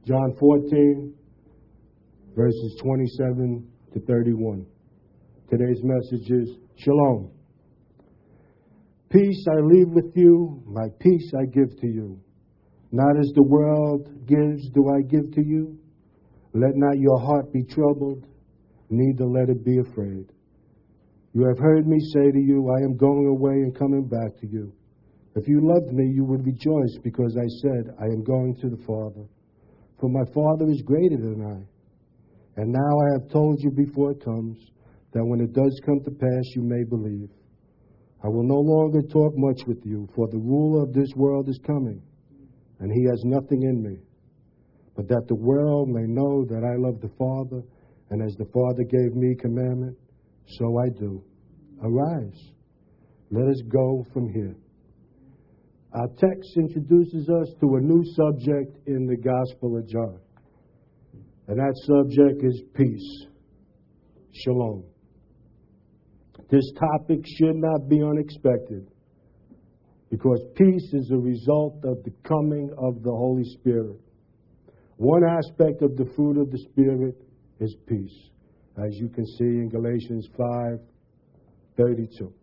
John 14, verses 27 to 31. Today's message is Shalom. Peace I leave with you, my peace I give to you. Not as the world gives do I give to you. Let not your heart be troubled, neither let it be afraid. You have heard me say to you, I am going away and coming back to you. If you loved me, you would rejoice because I said, I am going to the Father. For my Father is greater than I. And now I have told you before it comes, that when it does come to pass, you may believe. I will no longer talk much with you, for the ruler of this world is coming, and he has nothing in me. But that the world may know that I love the Father, and as the Father gave me commandment, so I do. Arise, let us go from here. Our text introduces us to a new subject in the Gospel of John. And that subject is peace. Shalom. This topic should not be unexpected because peace is a result of the coming of the Holy Spirit. One aspect of the fruit of the Spirit is peace, as you can see in Galatians 5:22.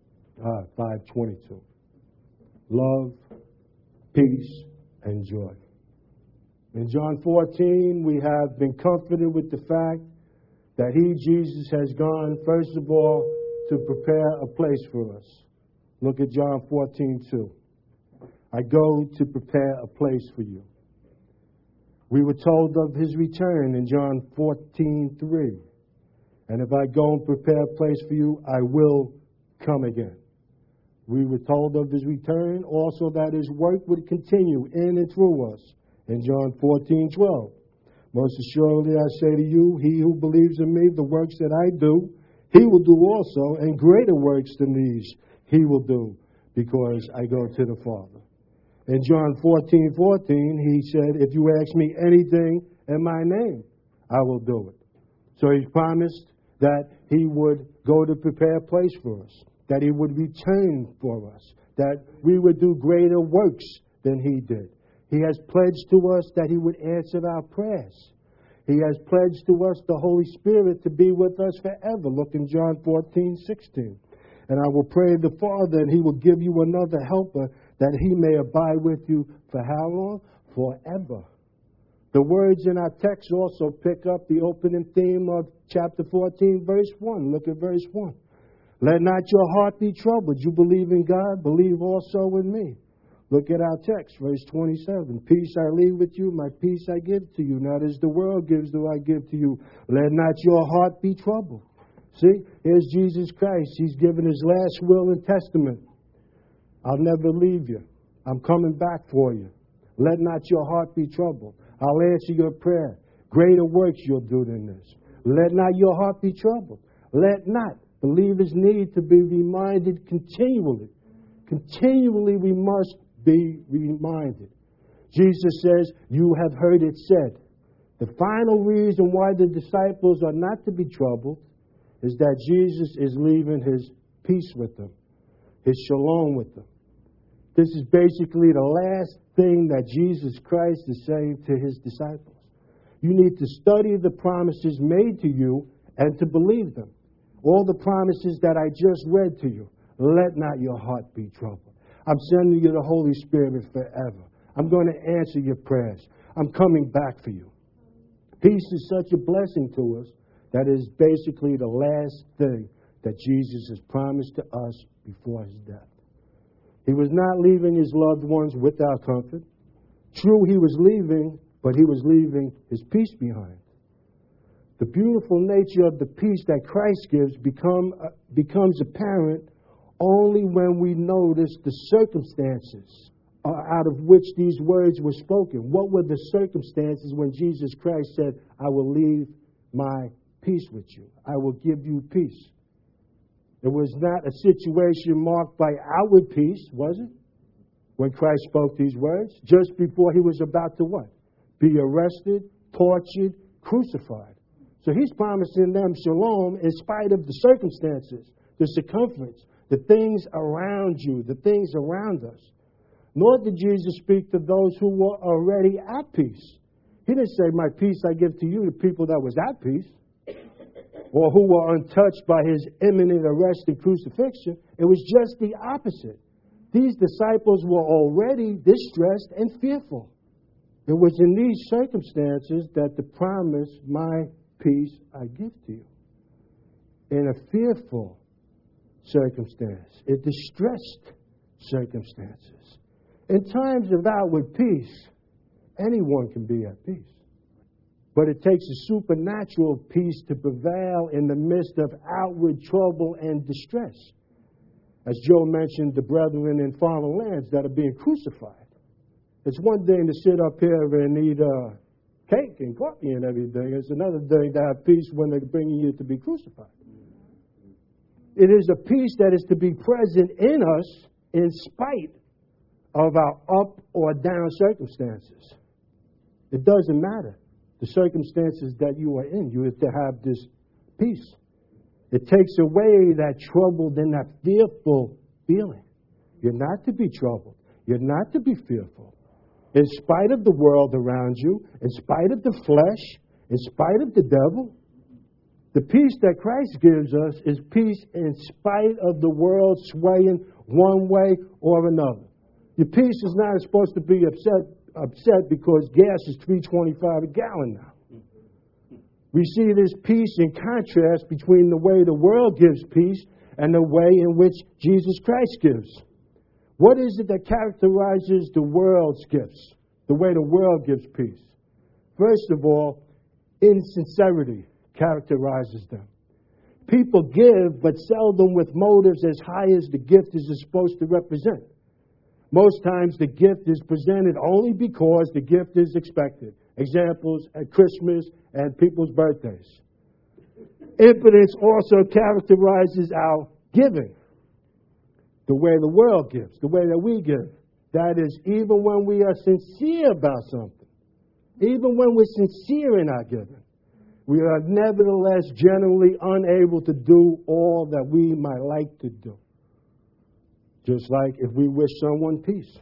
Love, peace, and joy. In John 14, we have been comforted with the fact that He, Jesus, has gone, first of all, to prepare a place for us. Look at John 14:2. I go to prepare a place for you. We were told of His return in John 14:3. And if I go and prepare a place for you, I will come again. We were told of His return, also that His work would continue in and through us in John 14:12. Most assuredly I say to you, he who believes in me, the works that I do, he will do also, and greater works than these he will do, because I go to the Father. In John 14:14, He said, if you ask me anything in my name, I will do it. So He's promised that He would go to prepare a place for us, that He would return for us, that we would do greater works than He did. He has pledged to us that He would answer our prayers. He has pledged to us the Holy Spirit to be with us forever. Look in John 14:16. And I will pray the Father, and He will give you another helper, that He may abide with you for how long? Forever. The words in our text also pick up the opening theme of chapter 14, verse 1. Look at verse 1. Let not your heart be troubled. You believe in God, believe also in me. Look at our text, verse 27. Peace I leave with you, my peace I give to you. Not as the world gives do I give to you. Let not your heart be troubled. See, here's Jesus Christ. He's given His last will and testament. I'll never leave you. I'm coming back for you. Let not your heart be troubled. I'll answer your prayer. Greater works you'll do than this. Let not your heart be troubled. Let not. Believers need to be reminded continually. Continually we must be reminded. Jesus says, you have heard it said. The final reason why the disciples are not to be troubled is that Jesus is leaving His peace with them, His shalom with them. This is basically the last thing that Jesus Christ is saying to His disciples. You need to study the promises made to you and to believe them. All the promises that I just read to you. Let not your heart be troubled. I'm sending you the Holy Spirit forever. I'm going to answer your prayers. I'm coming back for you. Peace is such a blessing to us that is basically the last thing that Jesus has promised to us before His death. He was not leaving His loved ones without comfort. True, He was leaving, but He was leaving His peace behind. The beautiful nature of the peace that Christ gives becomes apparent only when we notice the circumstances out of which these words were spoken. What were the circumstances when Jesus Christ said, I will leave my peace with you. I will give you peace. It was not a situation marked by outward peace, was it? When Christ spoke these words, just before He was about to what? Be arrested, tortured, crucified. So He's promising them shalom in spite of the circumstances, the circumference, the things around you, the things around us. Nor did Jesus speak to those who were already at peace. He didn't say, my peace I give to you, the people that was at peace, or who were untouched by his imminent arrest and crucifixion. It was just the opposite. These disciples were already distressed and fearful. It was in these circumstances that the promise, my peace I give to you. In a fearful circumstance, in distressed circumstances. In times of outward peace, anyone can be at peace. But it takes a supernatural peace to prevail in the midst of outward trouble and distress. As Joe mentioned, the brethren in foreign lands that are being crucified. It's one thing to sit up here and eat cake and coffee and everything. It's another thing to have peace when they're bringing you to be crucified. It is a peace that is to be present in us in spite of our up or down circumstances. It doesn't matter the circumstances that you are in. You have to have this peace. It takes away that troubled and that fearful feeling. You're not to be troubled. You're not to be fearful. In spite of the world around you, in spite of the flesh, in spite of the devil, the peace that Christ gives us is peace in spite of the world swaying one way or another. Your peace is not supposed to be upset because gas is $3.25 a gallon now. We see this peace in contrast between the way the world gives peace and the way in which Jesus Christ gives. What is it that characterizes the world's gifts, the way the world gives peace? First of all, insincerity characterizes them. People give, but seldom with motives as high as the gift is supposed to represent. Most times the gift is presented only because the gift is expected. Examples at Christmas and people's birthdays. Impotence also characterizes our giving. The way the world gives, the way that we give. That is, even when we are sincere about something, even when we're sincere in our giving, we are nevertheless generally unable to do all that we might like to do. Just like if we wish someone peace.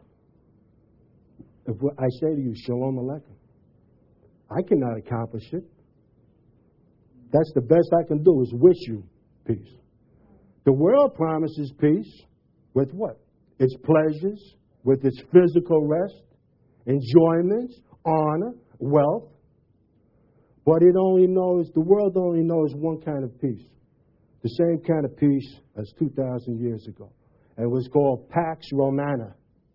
I say to you, Shalom Aleichem. I cannot accomplish it. That's the best I can do is wish you peace. The world promises peace with what? Its pleasures, with its physical rest, enjoyments, honor, wealth. But the world only knows one kind of peace. The same kind of peace as 2,000 years ago. And it was called Pax Romana.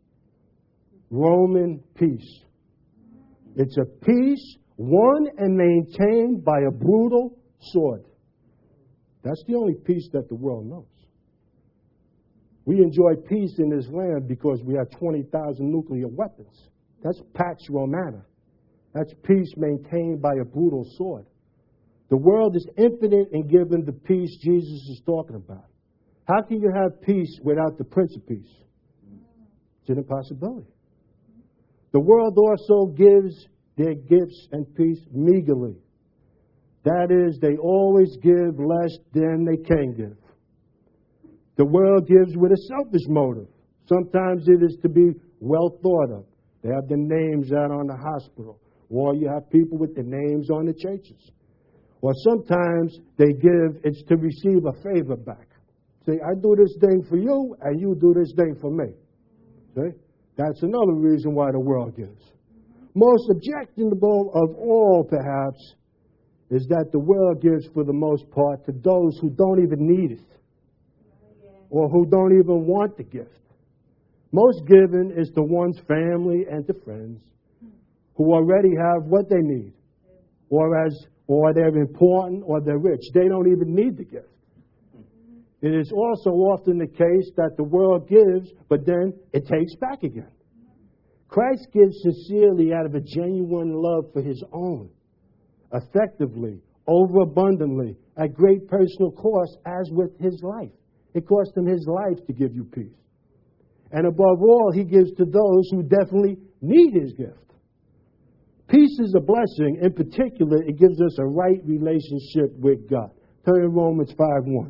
Roman peace. It's a peace won and maintained by a brutal sword. That's the only peace that the world knows. We enjoy peace in this land because we have 20,000 nuclear weapons. That's Pax Romana. That's peace maintained by a brutal sword. The world is infinite in giving the peace Jesus is talking about. How can you have peace without the Prince of Peace? It's an impossibility. The world also gives their gifts and peace meagerly. That is, they always give less than they can give. The world gives with a selfish motive. Sometimes it is to be well thought of. They have the names out on the hospital. Or you have people with the names on the churches. Or sometimes they give, it's to receive a favor back. See, I do this thing for you, and you do this thing for me. See? That's another reason why the world gives. Most objectionable of all, perhaps, is that the world gives for the most part to those who don't even need it. Or who don't even want the gift. Most giving is to one's family and to friends who already have what they need. Or they're important or they're rich. They don't even need the gift. It is also often the case that the world gives, but then it takes back again. Christ gives sincerely out of a genuine love for his own, effectively, overabundantly, at great personal cost, as with his life. It cost him his life to give you peace. And above all, he gives to those who definitely need his gift. Peace is a blessing. In particular, it gives us a right relationship with God. Turn to Romans 5:1.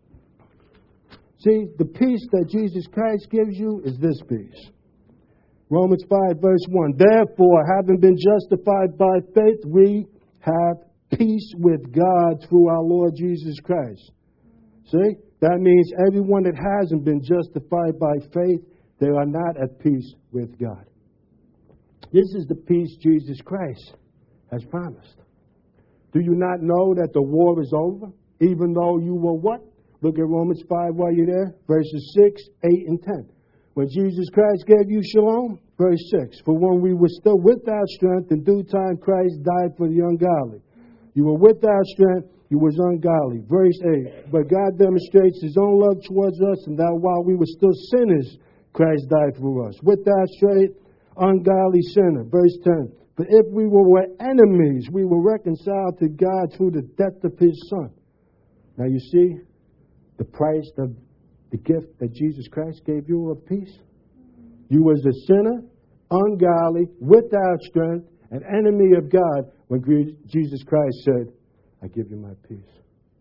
See, the peace that Jesus Christ gives you is this peace. Romans 5, verse 1. Therefore, having been justified by faith, we have peace with God through our Lord Jesus Christ. See? That means everyone that hasn't been justified by faith, they are not at peace with God. This is the peace Jesus Christ has promised. Do you not know that the war is over, even though you were what? Look at Romans 5 while you're there, verses 6, 8, and 10. When Jesus Christ gave you shalom, verse 6, for when we were still without strength, in due time Christ died for the ungodly. You were without strength, you was ungodly. Verse 8, but God demonstrates his own love towards us, and that while we were still sinners, Christ died for us. Without strength, ungodly sinner. Verse 10, but if we were enemies, we were reconciled to God through the death of his Son. Now you see the price of the gift that Jesus Christ gave you of peace. You was a sinner, ungodly, without strength, an enemy of God, when Jesus Christ said, I give you my peace.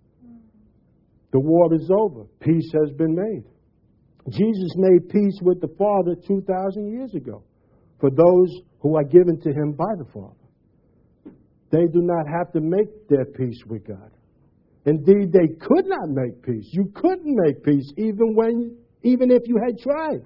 The war is over. Peace has been made. Jesus made peace with the Father 2,000 years ago for those who are given to him by the Father. They do not have to make their peace with God. Indeed, they could not make peace. You couldn't make peace even if you had tried.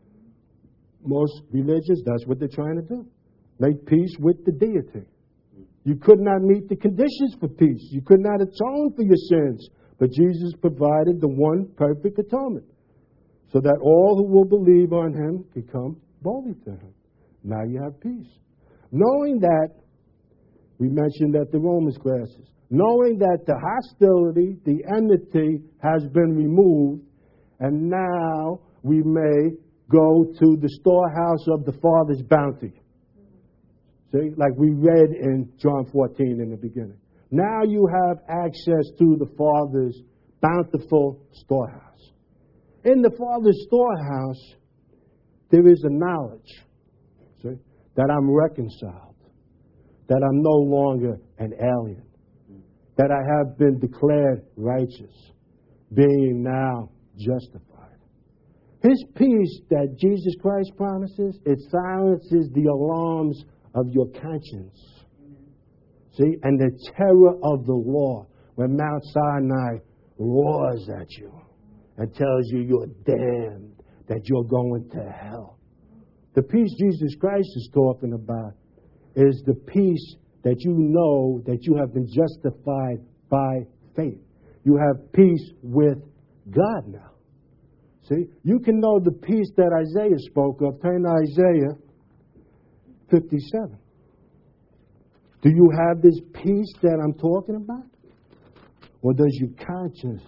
Most religions, that's what they're trying to do. Make peace with the deity. You could not meet the conditions for peace. You could not atone for your sins. But Jesus provided the one perfect atonement so that all who will believe on him can come boldly to him. Now you have peace. Knowing that, we mentioned at the Romans classes, knowing that the hostility, the enmity has been removed, and now we may go to the storehouse of the Father's bounty. See, like we read in John 14 in the beginning. Now you have access to the Father's bountiful storehouse. In the Father's storehouse, there is a knowledge, see, that I'm reconciled, that I'm no longer an alien, that I have been declared righteous, being now justified. His peace that Jesus Christ promises, it silences the alarms of your conscience. See, and the terror of the law when Mount Sinai roars at you and tells you you're damned, that you're going to hell. The peace Jesus Christ is talking about is the peace that you know that you have been justified by faith. You have peace with God now. See, you can know the peace that Isaiah spoke of. Turn to Isaiah 57. Do you have this peace that I'm talking about? Or does your conscience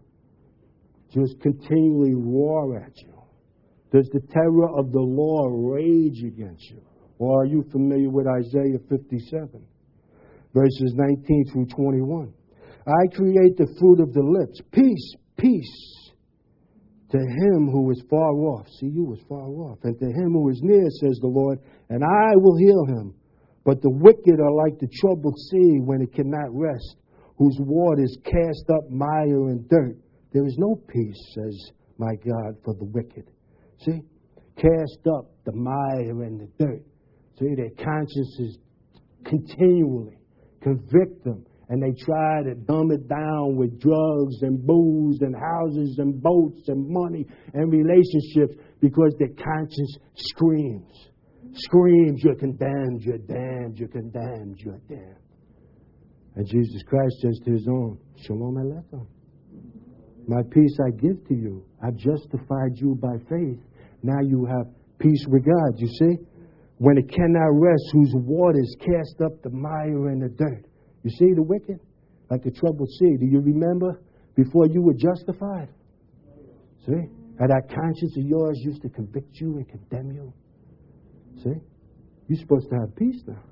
just continually roar at you? Does the terror of the law rage against you? Or are you familiar with Isaiah 57, verses 19 through 21? I create the fruit of the lips. Peace, peace to him who is far off. See, you was far off. And to him who is near, says the Lord, and I will heal him. But the wicked are like the troubled sea when it cannot rest, whose waters cast up mire and dirt. There is no peace, says my God, for the wicked. See? Cast up the mire and the dirt. See, their consciences continually convict them, and they try to dumb it down with drugs and booze and houses and boats and money and relationships because their conscience screams, you're condemned, you're damned, you're condemned, you're damned. And Jesus Christ says to his own, Shalom Aleichem. My peace I give to you. I've justified you by faith. Now you have peace with God, you see? When it cannot rest, whose waters cast up the mire and the dirt. You see the wicked? Like the troubled sea. Do you remember before you were justified? See? And that conscience of yours used to convict you and condemn you. See? You're supposed to have peace now.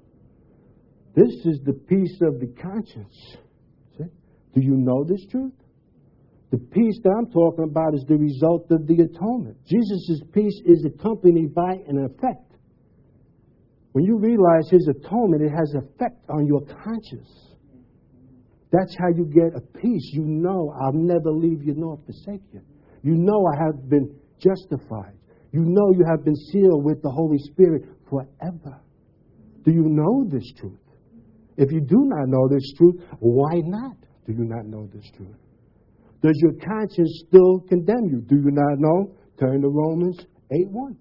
This is the peace of the conscience. See? Do you know this truth? The peace that I'm talking about is the result of the atonement. Jesus' peace is accompanied by an effect. When you realize his atonement, it has effect on your conscience. That's how you get a peace. You know I'll never leave you nor forsake you. You know I have been justified. You know you have been sealed with the Holy Spirit forever. Do you know this truth? If you do not know this truth, why not do you not know this truth? Does your conscience still condemn you? Do you not know? Turn to Romans 8:1.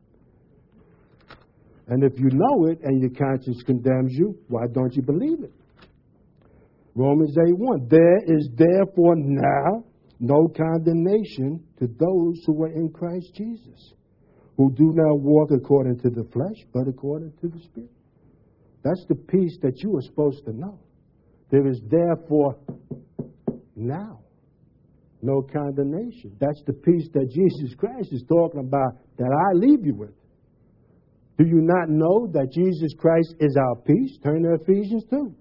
And if you know it and your conscience condemns you, why don't you believe it? Romans 8:1. There is therefore now no condemnation to those who are in Christ Jesus, who do not walk according to the flesh, but according to the Spirit. That's the peace that you are supposed to know. There is therefore now no condemnation. That's the peace that Jesus Christ is talking about, that I leave you with. Do you not know that Jesus Christ is our peace? Turn to Ephesians 2.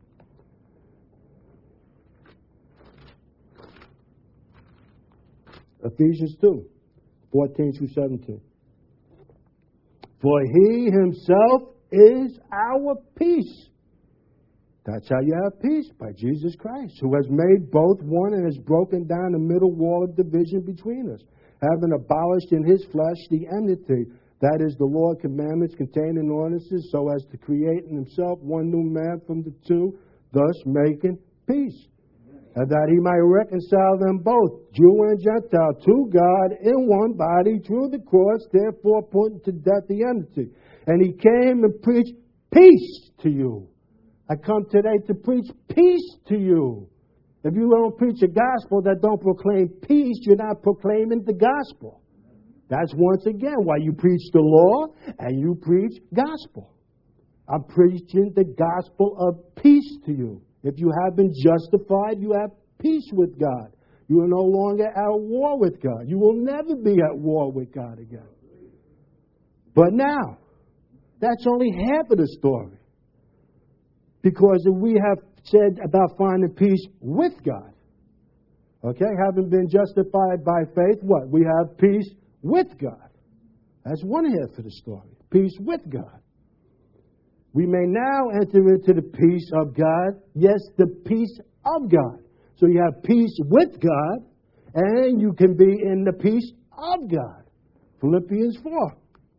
Ephesians 2, 14 through 17. For he himself is our peace. That's how you have peace, by Jesus Christ, who has made both one and has broken down the middle wall of division between us, having abolished in his flesh the enmity, that is the law of commandments contained in ordinances, so as to create in himself one new man from the two, thus making peace. And that he might reconcile them both, Jew and Gentile, to God in one body through the cross, therefore putting to death the enmity. And he came and preached peace to you. I come today to preach peace to you. If you don't preach a gospel that don't proclaim peace, you're not proclaiming the gospel. That's once again why you preach the law and you preach gospel. I'm preaching the gospel of peace to you. If you have been justified, you have peace with God. You are no longer at war with God. You will never be at war with God again. But now, that's only half of the story. Because if we have said about finding peace with God, okay, having been justified by faith, what? We have peace with God. That's one half of the story. Peace with God. We may now enter into the peace of God. Yes, the peace of God. So you have peace with God, and you can be in the peace of God. Philippians 4.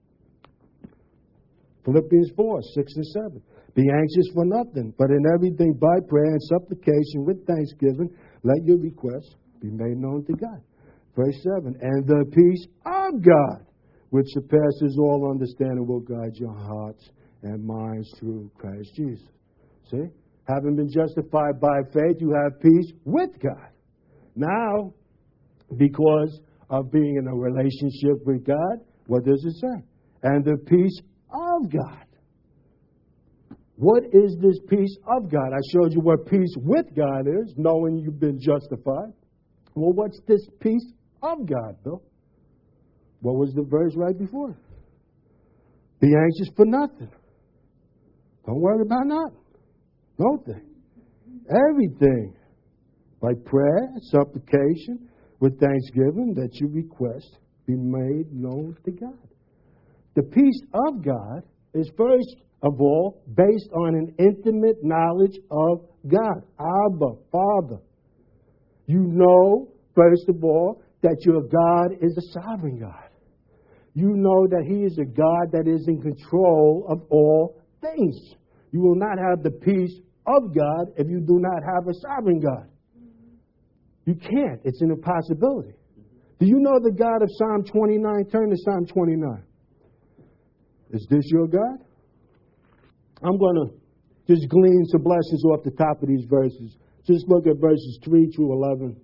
Philippians 4, 6 and 7. Be anxious for nothing, but in everything by prayer and supplication with thanksgiving, let your requests be made known to God. Verse 7. And the peace of God, which surpasses all understanding, will guide your hearts and minds through Christ Jesus. See? Having been justified by faith, you have peace with God. Now, because of being in a relationship with God, what does it say? And the peace of God. What is this peace of God? I showed you what peace with God is, knowing you've been justified. Well, what's this peace of God, Bill? What was the verse right before? Be anxious for nothing. Don't worry about nothing. Nothing. Everything. By prayer, supplication, with thanksgiving, that your request be made known to God. The peace of God is first of all based on an intimate knowledge of God. Abba, Father. You know, first of all, that your God is a sovereign God. You know that He is a God that is in control of all things. You will not have the peace of God if you do not have a sovereign God. You can't. It's an impossibility. Do you know the God of Psalm 29? Turn to Psalm 29. Is this your God? I'm going to just glean some blessings off the top of these verses. Just look at verses 3 through 11.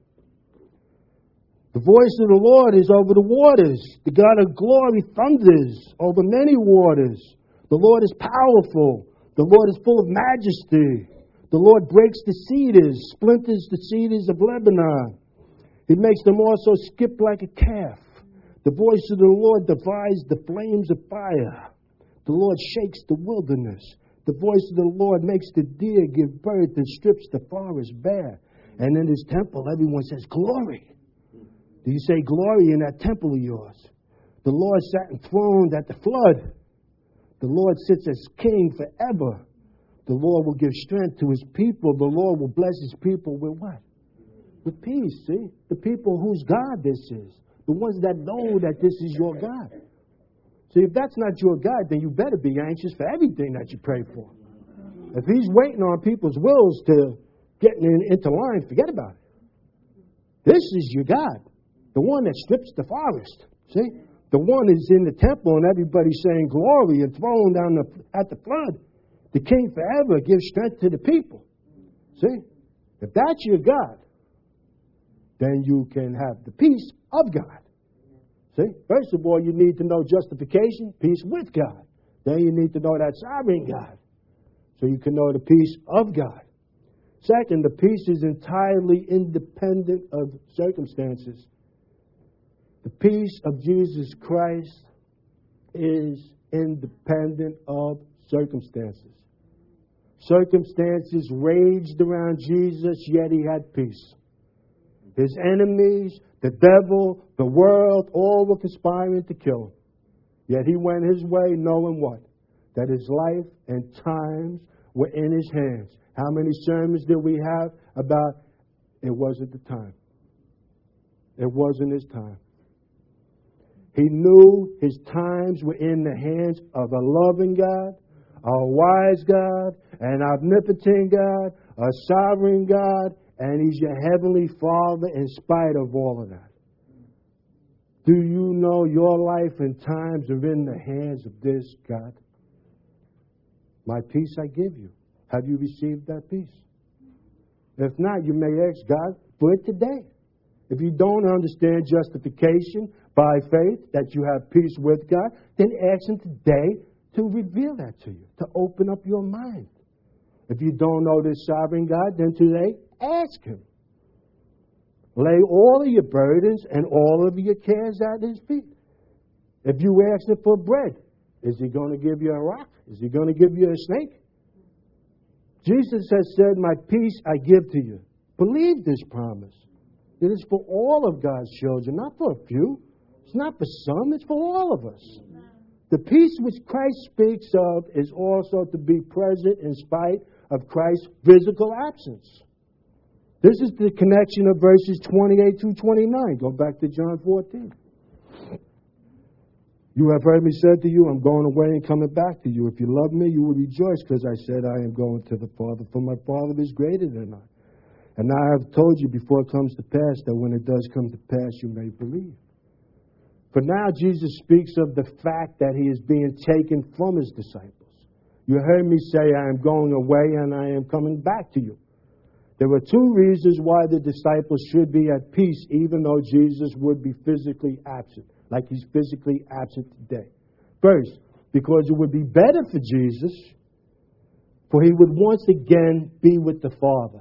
The voice of the Lord is over the waters. The God of glory thunders over many waters. The Lord is powerful. The Lord is full of majesty. The Lord breaks the cedars, splinters the cedars of Lebanon. He makes them also skip like a calf. The voice of the Lord divides the flames of fire. The Lord shakes the wilderness. The voice of the Lord makes the deer give birth and strips the forest bare. And in His temple, everyone says, glory. Do you say glory in that temple of yours? The Lord sat enthroned at the flood. The Lord sits as king forever. The Lord will give strength to His people. The Lord will bless His people with what? With peace, see? The people whose God this is. The ones that know that this is your God. See, if that's not your God, then you better be anxious for everything that you pray for. If he's waiting on people's wills to get into line, forget about it. This is your God. The one that strips the forest. See? The one is in the temple and everybody's saying glory and throwing down at the flood. The king forever gives strength to the people. See? If that's your God, then you can have the peace of God. See? First of all, you need to know justification, peace with God. Then you need to know that sovereign God, so you can know the peace of God. Second, the peace is entirely independent of circumstances. The peace of Jesus Christ is independent of circumstances. Circumstances raged around Jesus, yet he had peace. His enemies, the devil, the world, all were conspiring to kill him. Yet he went his way knowing what? That his life and times were in his hands. How many sermons did we have about it wasn't the time? It wasn't his time. He knew his times were in the hands of a loving God, a wise God, an omnipotent God, a sovereign God, and he's your heavenly Father in spite of all of that. Do you know your life and times are in the hands of this God? My peace I give you. Have you received that peace? If not, you may ask God for it today. If you don't understand justification by faith, that you have peace with God, then ask Him today to reveal that to you, to open up your mind. If you don't know this sovereign God, then today ask Him. Lay all of your burdens and all of your cares at His feet. If you ask Him for bread, is He going to give you a rock? Is He going to give you a snake? Jesus has said, my peace I give to you. Believe this promise. It is for all of God's children, not for a few. It's not for some, it's for all of us. The peace which Christ speaks of is also to be present in spite of Christ's physical absence. This is the connection of verses 28 through 29. Go back to John 14. You have heard me say to you, I'm going away and coming back to you. If you love me, you will rejoice, because I said I am going to the Father, for my Father is greater than I. And now I have told you before it comes to pass, that when it does come to pass, you may believe. For now, Jesus speaks of the fact that He is being taken from His disciples. You heard me say, I am going away and I am coming back to you. There were two reasons why the disciples should be at peace, even though Jesus would be physically absent, like He's physically absent today. First, because it would be better for Jesus, for He would once again be with the Father.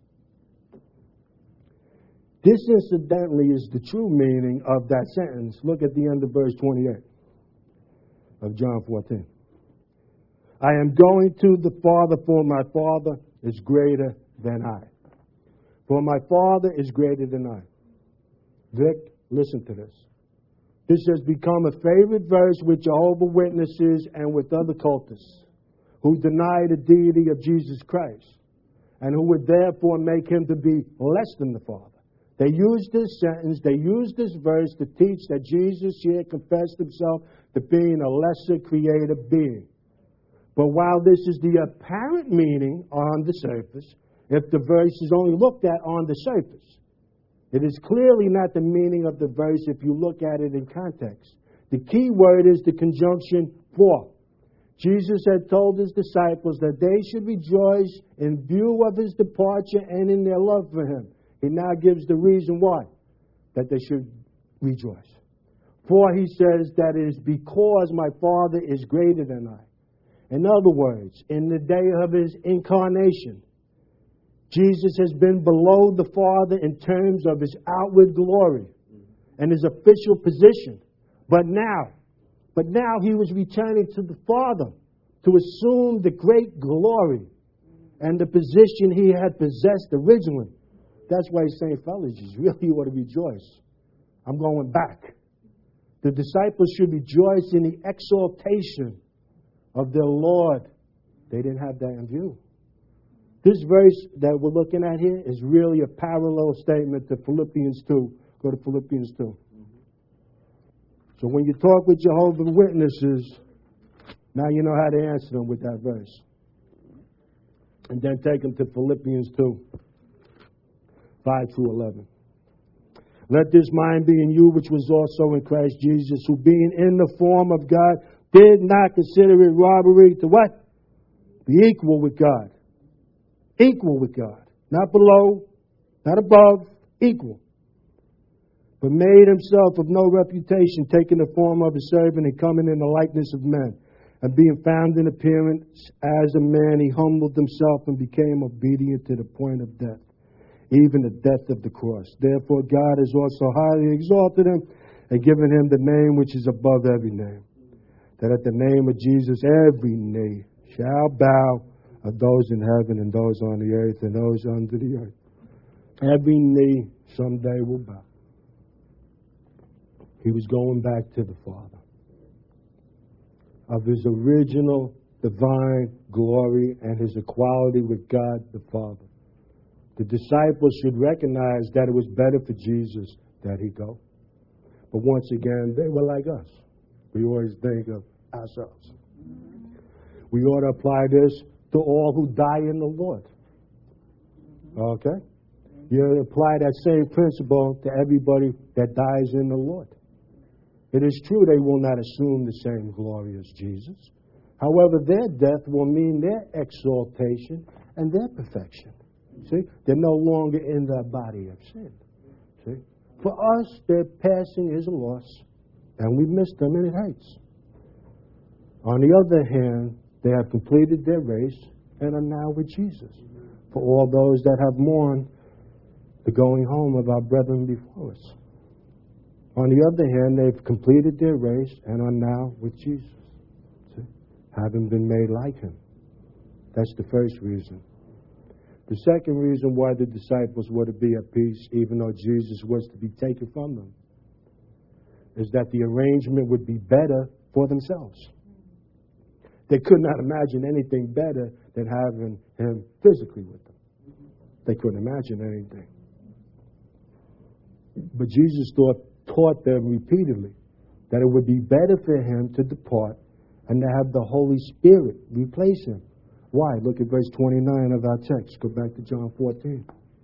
This, incidentally, is the true meaning of that sentence. Look at the end of verse 28 of John 14. I am going to the Father, for my Father is greater than I. For my Father is greater than I. Vic, listen to this. This has become a favorite verse with Jehovah's Witnesses and with other cultists who deny the deity of Jesus Christ and who would therefore make Him to be less than the Father. They use this sentence, they use this verse to teach that Jesus here confessed Himself to being a lesser created being. But while this is the apparent meaning on the surface, if the verse is only looked at on the surface, it is clearly not the meaning of the verse if you look at it in context. The key word is the conjunction for. Jesus had told His disciples that they should rejoice in view of His departure and in their love for Him. He now gives the reason why, that they should rejoice. For He says that it is because my Father is greater than I. In other words, in the day of His incarnation, Jesus has been below the Father in terms of His outward glory and His official position. But now He was returning to the Father to assume the great glory and the position He had possessed originally. That's why He's saying, fellas, you really ought to rejoice. I'm going back. The disciples should rejoice in the exaltation of their Lord. They didn't have that in view. This verse that we're looking at here is really a parallel statement to Philippians 2. Go to Philippians 2. So when you talk with Jehovah's Witnesses, now you know how to answer them with that verse. And then take them to Philippians 2, 5 through 11. Let this mind be in you, which was also in Christ Jesus, who being in the form of God, did not consider it robbery to what? Be equal with God. Equal with God. Not below, not above, equal. But made himself of no reputation, taking the form of a servant and coming in the likeness of men. And being found in appearance as a man, he humbled himself and became obedient to the point of death, even the death of the cross. Therefore God has also highly exalted him and given him the name which is above every name, that at the name of Jesus every knee shall bow, of those in heaven and those on the earth and those under the earth. Every knee someday will bow. He was going back to the Father. Of his original divine glory and his equality with God the Father. The disciples should recognize that it was better for Jesus that he go. But once again, they were like us. We always think of ourselves. We ought to apply this to all who die in the Lord. Okay? You apply that same principle to everybody that dies in the Lord. It is true they will not assume the same glory as Jesus. However, their death will mean their exaltation and their perfection. See? They're no longer in the body of sin. See? For us, their passing is a loss, and we miss them, and it hurts. On the other hand, they have completed their race and are now with Jesus. For all those that have mourned the going home of our brethren before us. On the other hand, they've completed their race and are now with Jesus. See? Having been made like him. That's the first reason. The second reason why the disciples were to be at peace, even though Jesus was to be taken from them, is that the arrangement would be better for themselves. They could not imagine anything better than having him physically with them. They couldn't imagine anything. But Jesus taught them repeatedly that it would be better for him to depart and to have the Holy Spirit replace him. Why? Look at verse 29 of our text. Go back to John 14.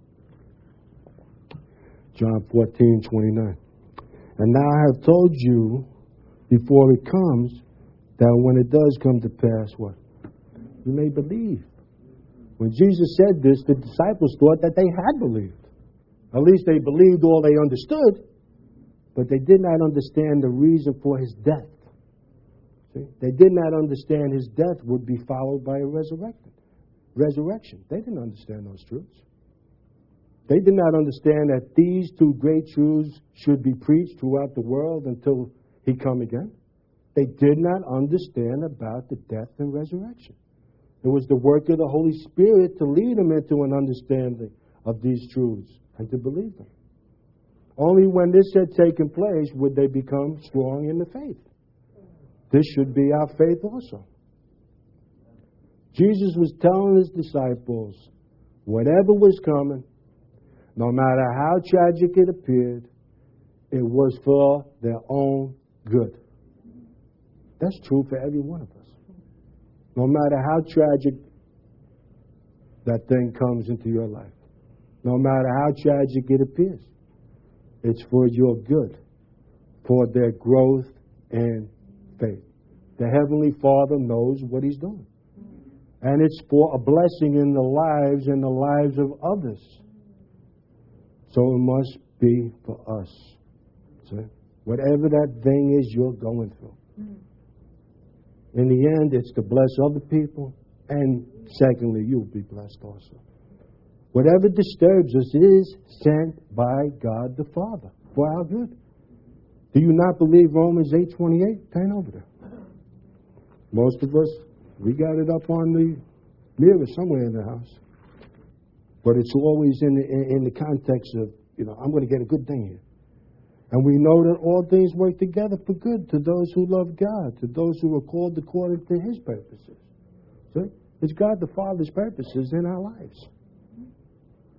John 14:29. And now I have told you before it comes, that when it does come to pass, what? You may believe. When Jesus said this, the disciples thought that they had believed. At least they believed all they understood, but they did not understand the reason for his death. See? They did not understand his death would be followed by a resurrection. They didn't understand those truths. They did not understand that these two great truths should be preached throughout the world until he come again. They did not understand about the death and resurrection. It was the work of the Holy Spirit to lead them into an understanding of these truths and to believe them. Only when this had taken place would they become strong in the faith. This should be our faith also. Jesus was telling his disciples, whatever was coming, no matter how tragic it appeared, it was for their own good. That's true for every one of us. No matter how tragic that thing comes into your life, no matter how tragic it appears, it's for your good, for their growth and faith. The Heavenly Father knows what he's doing. And it's for a blessing in the lives and the lives of others. So it must be for us. See? Whatever that thing is you're going through. In the end, it's to bless other people, and secondly, you'll be blessed also. Whatever disturbs us is sent by God the Father for our good. Do you not believe Romans 8:28? Turn over there. Most of us, we got it up on the mirror somewhere in the house. But it's always in the context of, I'm going to get a good thing here. And we know that all things work together for good to those who love God, to those who are called according to his purposes. See? It's God the Father's purposes in our lives.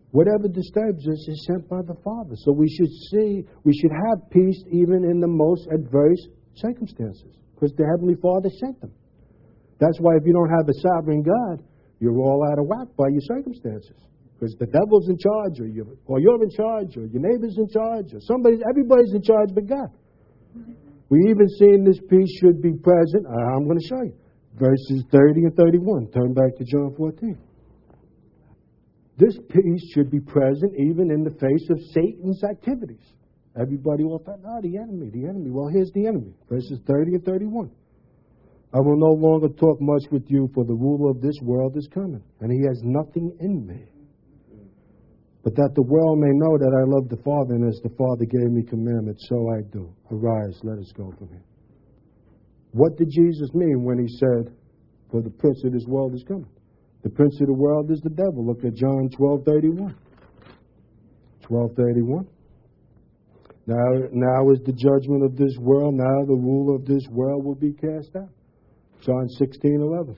Whatever disturbs us is sent by the Father. So we should have peace even in the most adverse circumstances, because the Heavenly Father sent them. That's why if you don't have a sovereign God, you're all out of whack by your circumstances. Because the devil's in charge, or you're in charge, or your neighbor's in charge, or everybody's in charge but God. We even seen this peace should be present. I'm going to show you. Verses 30 and 31. Turn back to John 14. This peace should be present even in the face of Satan's activities. Everybody will think, the enemy. Well, here's the enemy. Verses 30 and 31. I will no longer talk much with you, for the ruler of this world is coming, and he has nothing in me. But that the world may know that I love the Father, and as the Father gave me commandments, so I do. Arise, let us go from here. What did Jesus mean when he said, for the prince of this world is coming? The prince of the world is the devil. Look at John 12:31. 12:31. Now is the judgment of this world. Now the ruler of this world will be cast out. John 16:11.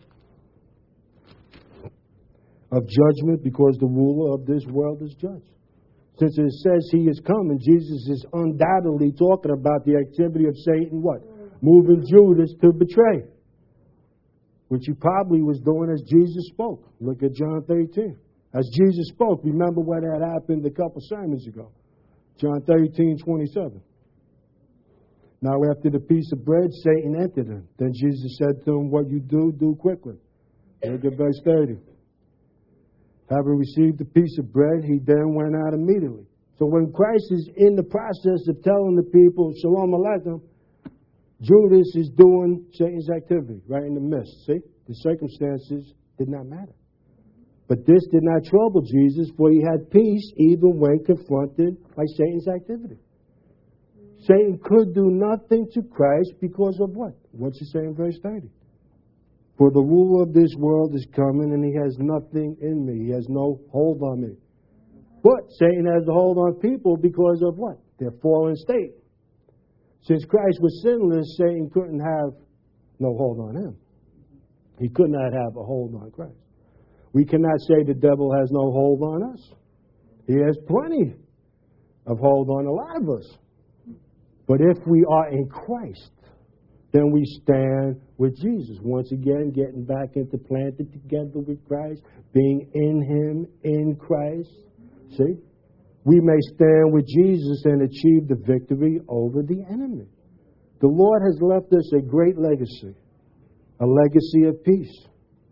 Of judgment, because the ruler of this world is judged. Since it says he is coming, Jesus is undoubtedly talking about the activity of Satan, what? Moving Judas to betray. Which he probably was doing as Jesus spoke. Look at John 13. As Jesus spoke, remember what had happened a couple sermons ago. John 13:27. Now after the piece of bread, Satan entered him. Then Jesus said to him, what you do quickly. Look at verse 30. Having received the piece of bread, he then went out immediately. So when Christ is in the process of telling the people, Shalom Aleichem, Judas is doing Satan's activity right in the midst. See? The circumstances did not matter. But this did not trouble Jesus, for he had peace even when confronted by Satan's activity. Satan could do nothing to Christ because of what? What's he say in verse 30? For the ruler of this world is coming, and he has nothing in me. He has no hold on me. But Satan has a hold on people because of what? Their fallen state. Since Christ was sinless, Satan couldn't have no hold on him. He could not have a hold on Christ. We cannot say the devil has no hold on us. He has plenty of hold on a lot of us. But if we are in Christ, then we stand with Jesus. Once again, getting back into planted together with Christ, being in him, in Christ. See? We may stand with Jesus and achieve the victory over the enemy. The Lord has left us a great legacy, a legacy of peace.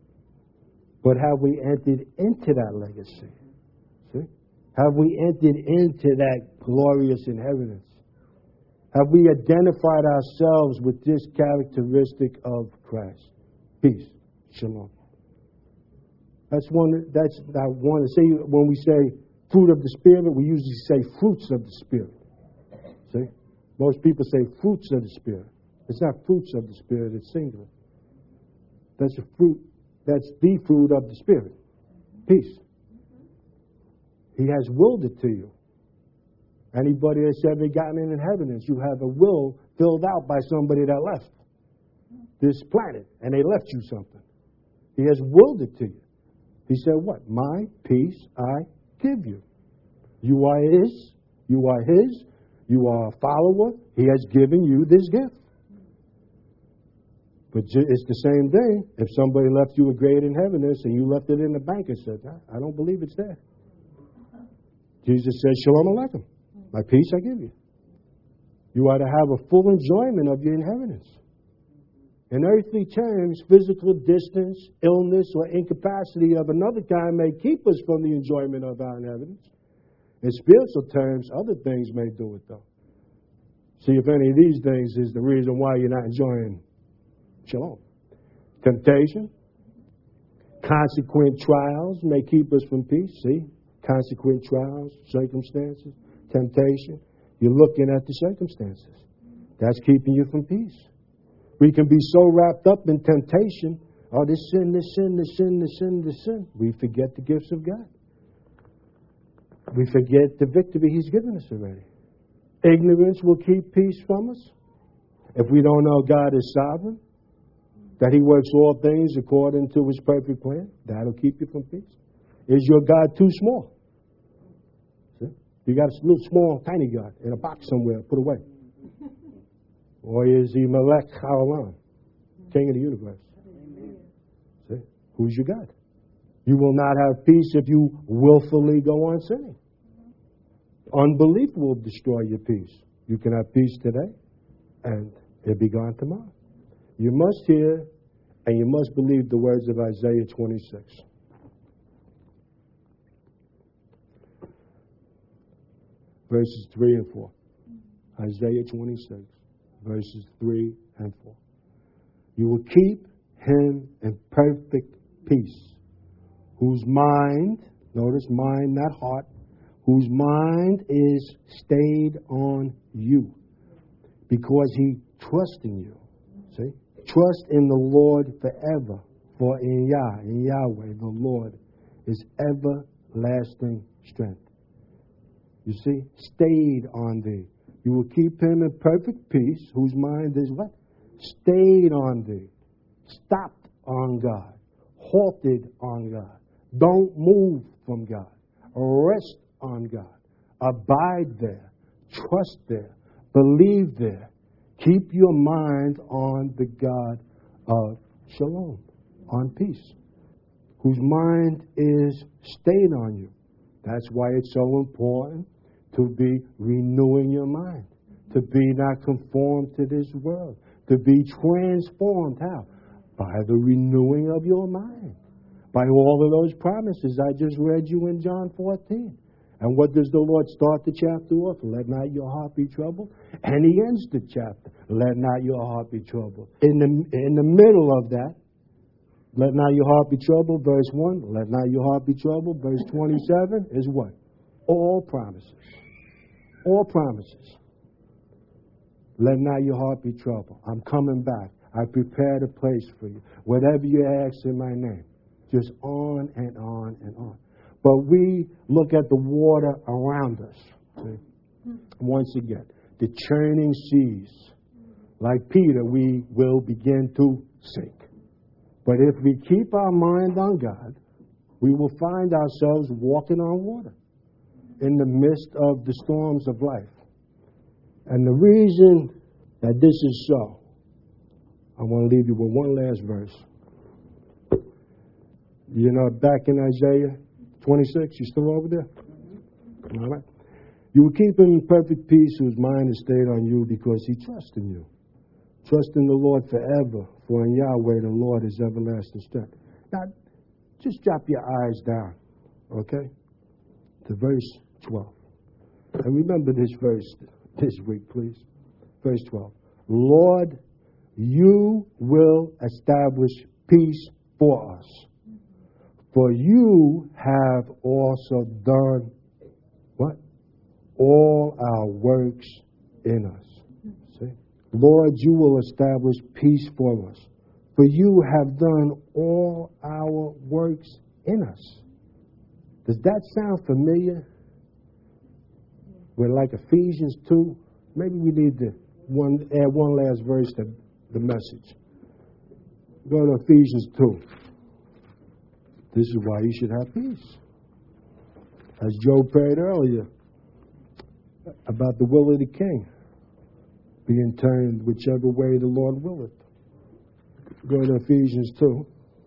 But have we entered into that legacy? See? Have we entered into that glorious inheritance? Have we identified ourselves with this characteristic of Christ? Peace. Shalom. That's I want to say, when we say fruit of the Spirit, we usually say fruits of the Spirit. See? Most people say fruits of the Spirit. It's not fruits of the Spirit, it's singular. That's a fruit. That's the fruit of the Spirit. Peace. He has willed it to you. Anybody that's ever gotten in inheritance, you have a will filled out by somebody that left this planet, and they left you something. He has willed it to you. He said, what? My peace I give you. You are his. You are his. You are a follower. He has given you this gift. But it's the same thing. If somebody left you a great inheritance and you left it in the bank and said, I don't believe it's there. Jesus said, Shalom Aleichem. My peace I give you. You are to have a full enjoyment of your inheritance. In earthly terms, physical distance, illness, or incapacity of another kind may keep us from the enjoyment of our inheritance. In spiritual terms, other things may do it, though. See if any of these things is the reason why you're not enjoying shalom. Temptation, consequent trials may keep us from peace. See? Consequent trials, circumstances, temptation. You're looking at the circumstances. That's keeping you from peace. We can be so wrapped up in temptation. Oh, this sin, this sin, this sin, this sin, this sin. We forget the gifts of God. We forget the victory he's given us already. Ignorance will keep peace from us. If we don't know God is sovereign, that he works all things according to his perfect plan, that'll keep you from peace. Is your God too small? You got a little small, tiny God in a box somewhere, put away. Or is he Melech Haolam, King of the universe? See? Who's your God? You will not have peace if you willfully go on sinning. Unbelief will destroy your peace. You can have peace today, and it'll be gone tomorrow. You must hear, and you must believe the words of Isaiah 26. Verses 3 and 4. Isaiah 26, verses 3 and 4. You will keep him in perfect peace, whose mind, notice mind, not heart, whose mind is stayed on you, because he trusts in you. See? Trust in the Lord forever, for in Yahweh, the Lord is everlasting strength. You see? Stayed on thee. You will keep him in perfect peace, whose mind is what? Stayed on thee. Stopped on God. Halted on God. Don't move from God. Rest on God. Abide there. Trust there. Believe there. Keep your mind on the God of Shalom, on peace, whose mind is stayed on you. That's why it's so important to be renewing your mind, to be not conformed to this world, to be transformed. How? By the renewing of your mind, by all of those promises I just read you in John 14. And what does the Lord start the chapter off? Let not your heart be troubled. And he ends the chapter. Let not your heart be troubled. In the middle of that, let not your heart be troubled, verse 1. Let not your heart be troubled, verse 27 is what? All promises. All promises. Let not your heart be troubled. I'm coming back. I prepared a place for you. Whatever you ask in my name. Just on and on and on. But we look at the water around us. See? Once again, the churning seas. Like Peter, we will begin to sink. But if we keep our mind on God, we will find ourselves walking on water in the midst of the storms of life. And the reason that this is so, I want to leave you with one last verse. You know, back in Isaiah 26, you still over there? All right. You will keep him in perfect peace whose mind is stayed on you because he trusts in you. Trust in the Lord forever, for in Yahweh the Lord is everlasting strength. Now, just drop your eyes down, okay, to verse 12. And remember this verse this week, please. Verse 12. Lord, you will establish peace for us. For you have also done what? All our works in us. See? Lord, you will establish peace for us. For you have done all our works in us. Does that sound familiar? We're like Ephesians 2. Maybe we need to add one last verse to the message. Go to Ephesians 2. This is why you should have peace. As Joe prayed earlier about the will of the king being turned whichever way the Lord willeth. Go to Ephesians 2,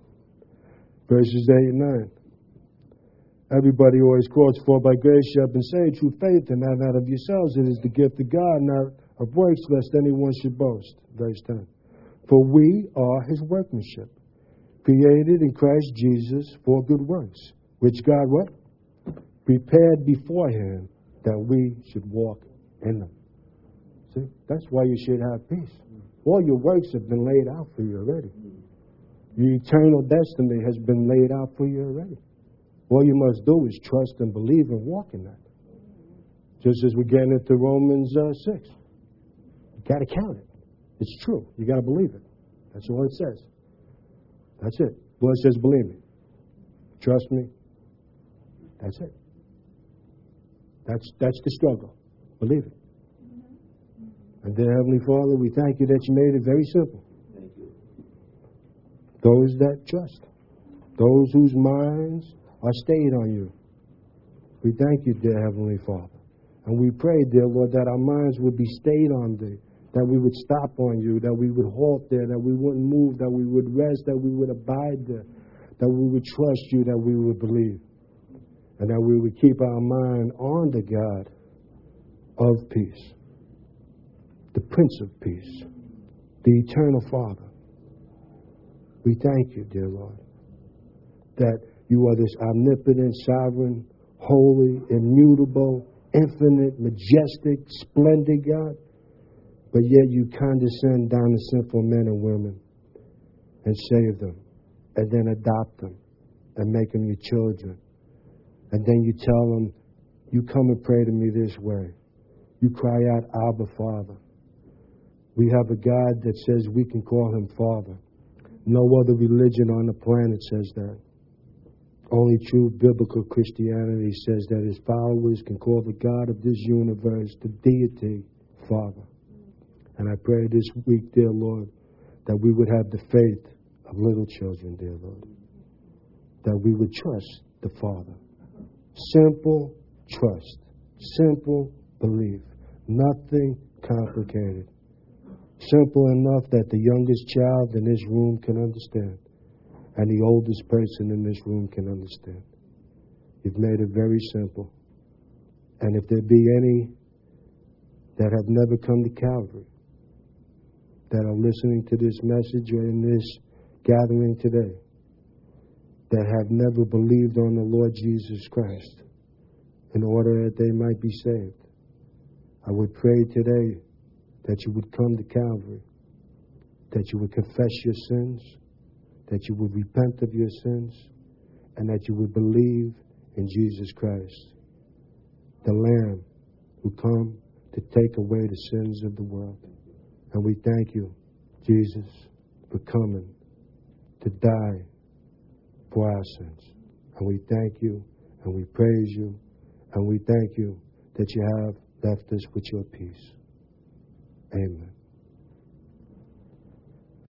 verses 8 and 9. Everybody always quotes, for by grace you have been saved through faith, and that not of yourselves. It is the gift of God, not of works, lest anyone should boast. Verse 10. For we are his workmanship, created in Christ Jesus for good works, which God what? Prepared beforehand that we should walk in them. See? That's why you should have peace. All your works have been laid out for you already. Your eternal destiny has been laid out for you already. All you must do is trust and believe and walk in that. Just as we're getting into Romans 6. You got to count it. It's true. You got to believe it. That's all it says. That's it. Lord says, believe me. Trust me. That's it. That's the struggle. Believe it. And dear Heavenly Father, we thank you that you made it very simple. Thank you. Those that trust. Those whose minds are stayed on you. We thank you, dear Heavenly Father. And we pray, dear Lord, that our minds would be stayed on Thee, that we would stop on You, that we would halt there, that we wouldn't move, that we would rest, that we would abide there, that we would trust You, that we would believe, and that we would keep our mind on the God of peace, the Prince of Peace, the Eternal Father. We thank You, dear Lord, that You are this omnipotent, sovereign, holy, immutable, infinite, majestic, splendid God, but yet You condescend down to sinful men and women and save them, and then adopt them and make them Your children. And then You tell them, You come and pray to Me this way. You cry out, Abba, Father. We have a God that says we can call Him Father. No other religion on the planet says that. Only true biblical Christianity says that His followers can call the God of this universe, the deity, Father. And I pray this week, dear Lord, that we would have the faith of little children, dear Lord. That we would trust the Father. Simple trust. Simple belief. Nothing complicated. Simple enough that the youngest child in this room can understand. And the oldest person in this room can understand. You've made it very simple. And if there be any that have never come to Calvary, that are listening to this message or in this gathering today, that have never believed on the Lord Jesus Christ in order that they might be saved, I would pray today that you would come to Calvary, that you would confess your sins, that you would repent of your sins, and that you would believe in Jesus Christ, the Lamb who come to take away the sins of the world. And we thank You, Jesus, for coming to die for our sins. And we thank You, and we praise You, and we thank You that You have left us with Your peace. Amen.